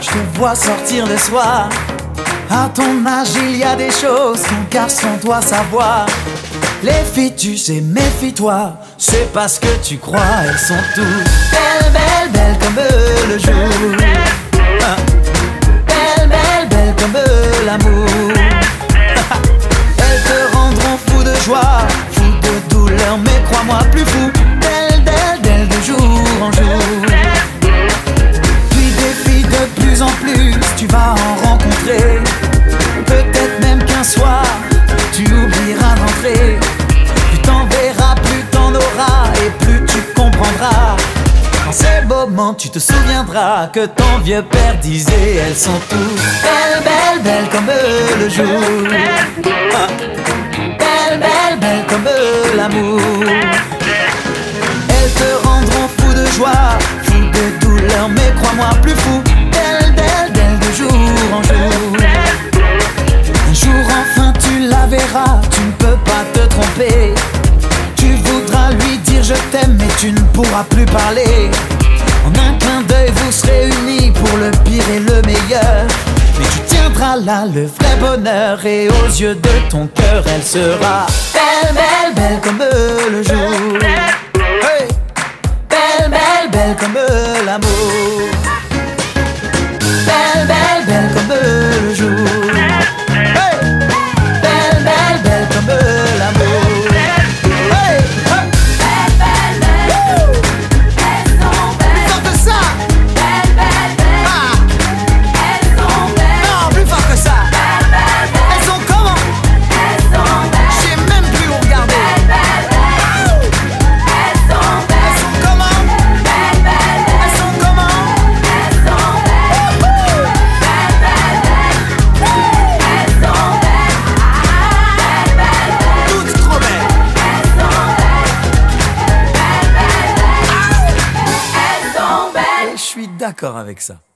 te vois sortir le soir. À ton âge, il y a des choses qu'un garçon doit savoir. Les filles, tu sais, méfie-toi. C'est parce que tu crois, elles sont toutes belles, belles, belles comme le jour. Belles, belles, belles comme l'amour. Elles te rendront fou de joie, fou de douleur, mais crois-moi plus fou. D'elles, d'elles, d'elles de jour en jour. Puis des filles de plus en plus, tu vas en rencontrer. Peut-être même qu'un soir, tu oublieras d'entrer. Plus t'en verras, plus t'en auras, et plus tu comprendras. Dans ces moments, tu te souviendras que ton vieux père disait: elles sont toutes belles, belles, belles comme le jour. Belles, belles, belles comme l'amour. Elles te rendront fou de joie, fou de douleur, mais crois-moi plus fou. D'elles, d'elles, d'elles de jour en jour. Un jour enfin tu la verras, tu ne peux pas te tromper. Tu voudras lui dire je t'aime, mais tu ne pourras plus parler. En un clin d'œil vous serez unis pour le pire et le meilleur. Mais tu tiendras là le vrai bonheur, et aux yeux de ton cœur elle sera belle, belle, belle comme le jour. Hey! Belle, belle, belle comme l'amour. Belle, belle, belle comme le jour. Hey! Belle, belle, belle comme l'amour. Hey! Hey! Belle, belle, belle, elles sont belles. Plus fort que ça! Belle, belle, belle, Ah! elles sont belles. Non, plus fort que ça! Belle, belle, belle, Elles sont comment? elles sont belles. Je sais même plus où regarder. Belle, belle, belle, elles sont Elles belles. sont comment? Belle, belle, belle, Elles sont comment? elles sont belles. Belle, belle, belle, elles sont belles. Belle, belle, belle, Toutes trop belles. elles sont belles. Belle, belle, belle, elles sont belles. Je suis d'accord avec ça.